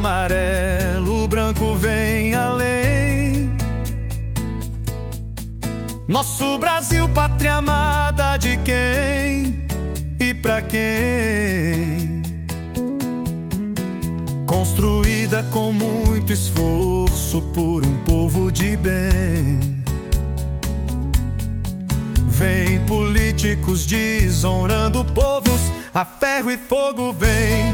amarelo, o branco vem além. Nosso Brasil, pátria amada de quem e pra quem? Construída com muito esforço por um povo de bem. Vem políticos desonrando povos, a ferro e fogo vem.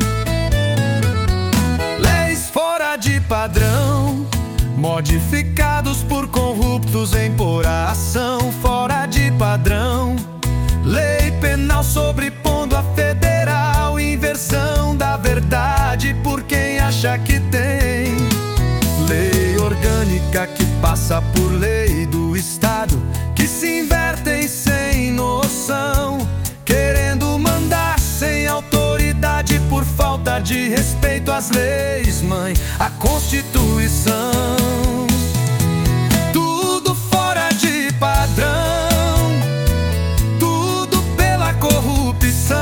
Leis fora de padrão, modificados por corruptos em por ação fora de padrão. Lei penal sobrepondo a federal, inversão da verdade por quem acha que tem. Lei orgânica que passa por lei do Estado, que se invertem sem noção, querendo mandar sem autoridade por falta de respeito às leis, mãe, a Constituição. Tudo fora de padrão, tudo pela corrupção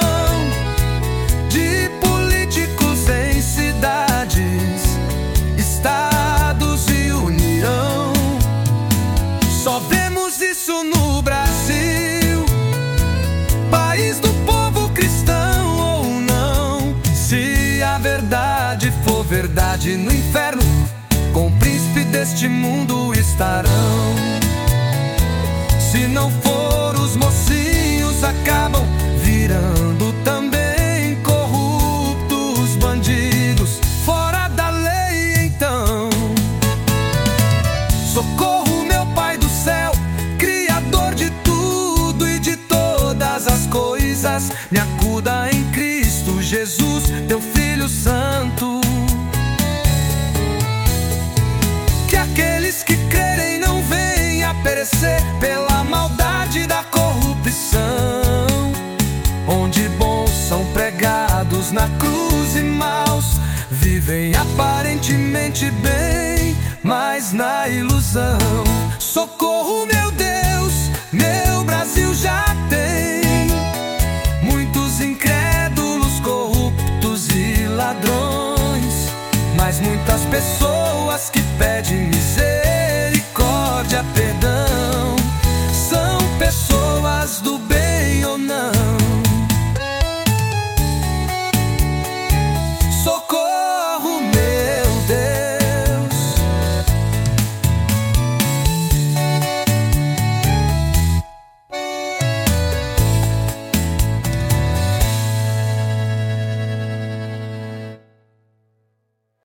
de políticos em cidades, estados e União. Só vemos isso no Brasil, país do povo cristão ou não. Se a verdade for verdade, no inferno com o príncipe deste mundo estarão. Se não for, os mocinhos acabam virando também corruptos, bandidos fora da lei. Então, socorro, meu Pai do céu, Criador de tudo e de todas as coisas, me acuda em Cristo Jesus, teu Filho Santo. Que aqueles que crerem não venham a perecer pela maldade da corrupção, onde bons são pregados na cruz e maus vivem aparentemente bem, mas na ilusão. Socorro, meu Deus, meu Brasil já tem muitos incrédulos, corruptos e ladrões, mas muitas pessoas que pedem